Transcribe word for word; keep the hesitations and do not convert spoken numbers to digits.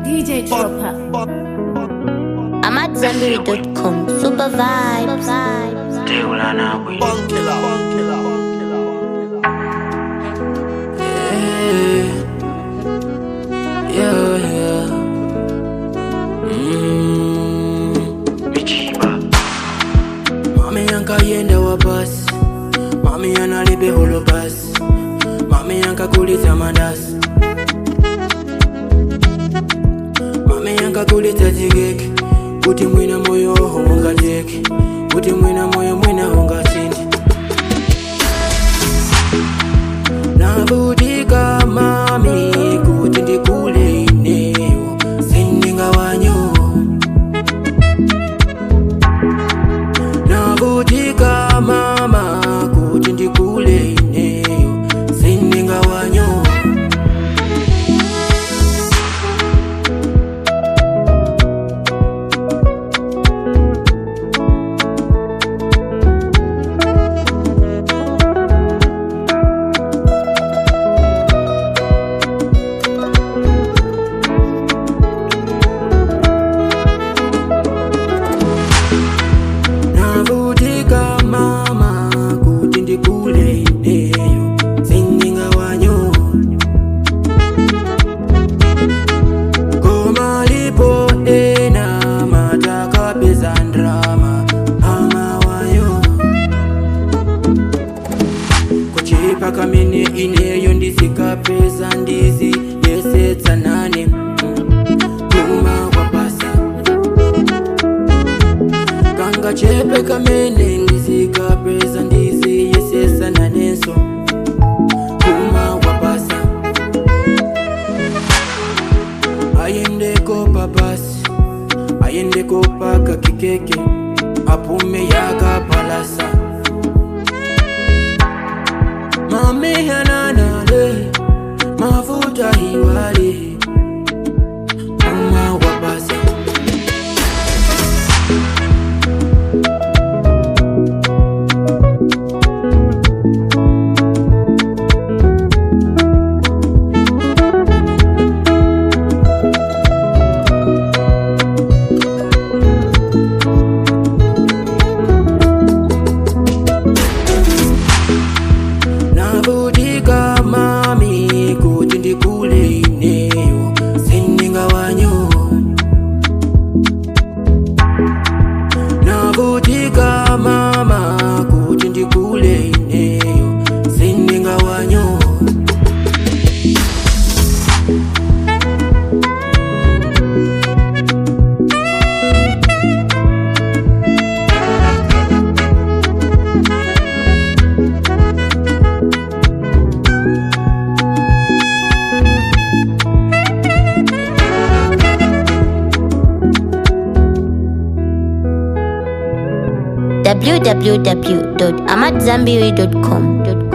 D J Dropper. I'm at Zambiri dot com. Super vibes. Yeah, yeah. Mm. Mami yanka yenda wa bus. Mami analibe holo bus. Mami yanka kulita mandas. Mami yanka kulita jigeki. Kuti mwina moyo honga jeki. Kuti mwina moyo mwina honga sindi. Nabutika mami kuti ndikule ineyo sindinga wanyo. Nabutika mama kuti ndikule ineyo sindinga wanyo. Kamene ineyo ndisika pesa ndizi yesetsa nane kuma wapasa kanga chepe kamene ndisika pesa ndizi yesetsa naneso kuma wapasa ayendeko papasi ayendeko paka kikeke apume yaka palasa. Mami hananale, mafuta hiwale, uma wapasa. Nabutika mami kuti ndikule ineyo sindinga wanyo. Nabutika mama kuti ndikule ineyo sindinga wanyo. w w w dot amat zambiri dot com